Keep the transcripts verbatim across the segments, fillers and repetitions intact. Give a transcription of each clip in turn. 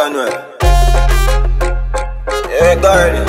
Conway. Yeah, Garden.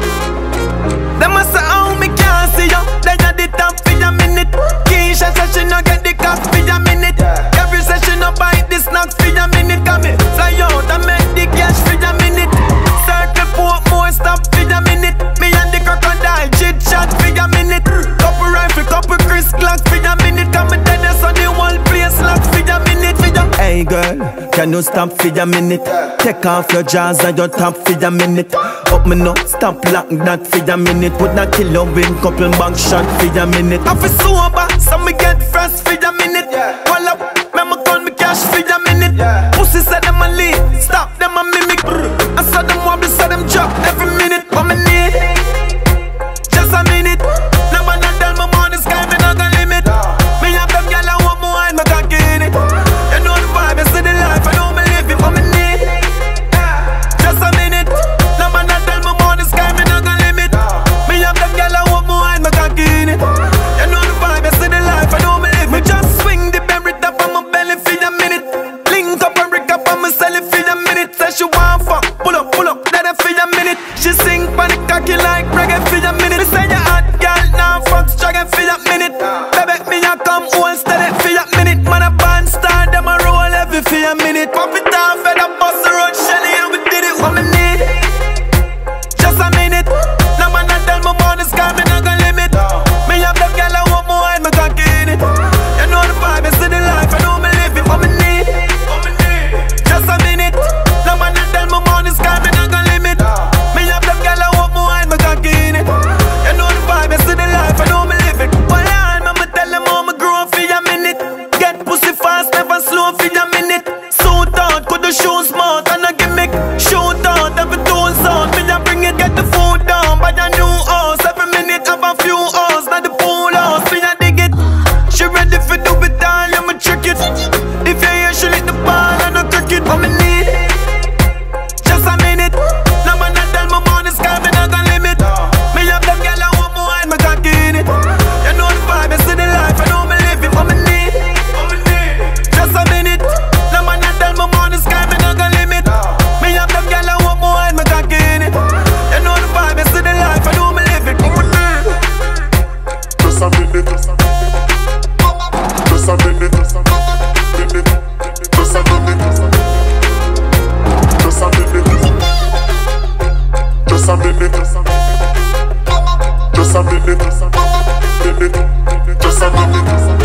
Them must say, oh, me can't see you. Then you did that for a minute. Keisha said she no get the cost for a minute. Every session no buy the snacks for a minute. Come me fly out and make the cash for a minute. Circle port more stop for a minute. Me and the crocodile chit chat for a minute. Couple rifle, couple Chris Glocks for a minute. Come me dead on the whole place lock for a minute. For a hey girl, can you stop for a minute? Take off your jaws and your top for a minute. Up me no, stop like that for a minute. Would not kill you win couple bank shot for a minute. I feel sober, so me get fresh for a minute. Call up, me me call me cash for a minute. Pussy said them a lead, stop them a mimic. I saw them wobble, saw them drop every minute. What me need, just a minute. No man not tell me more, the sky me not gonna limit. Me have them gyal I want more and me can't get it. You know the vibe, you see the life, I know me live it. What me need, just a minute. No man not tell me more, the sky me not gonna limit. Me have them gyal I want more and me can't get it. You know the vibe, you see the life, I know me live it. Me just swing the berry top on my belly for a minute. Link up and rick up and me sell it for a minute. Say she want fuck, pull up, pull up, let her for a minute. She sing pan the cocky like reggae for a minute. Me say you hot girl, now fuck dragon for a minute. Baby, me a come hold steady for a minute. Man a band star, them a roll heavy for a minute. Pop it down, fed up, bust the road, Shelly, and we did it. What me need, just a minute. No man not tell me more, the sky me not gonna limit. Me have them gyal I want more and me can't get it. You know the vibe, you see the life, I know me live it. What me need, just a minute. No man not tell me more, the sky me not gonna limit. Me have them gyal I want more and me can't get it. You know the vibe, you see the life, I know me live it. One line, I'ma tell them how me grow for a minute. Get pussy fast, never slow for a minute. Suit out, could the shoes smart and a gimmick. Shoot out, every tune sound. Me a bring it, get the food down. Buy a new house, every minute have a few hours. Now the pool house, me a dig it. She ready for do it all, yeah me trick it. If you hear she lick the ball and a cricket. What me need, just a minute. No man not tell me more, the sky me not gonna limit. Me have them gyal I want more and me can't get it. You know the vibe, you see the life, I know me live it. What me need, just a minute. No man not tell me more, the sky me not gonna limit. Me have them gyal I want more and me can't get it. You know the vibe, you see the life, I know me live it. What me need, just a minute, just a minute, just a minute, just a minute, just a minute, just a minute, just a minute, just a minute, just a minute.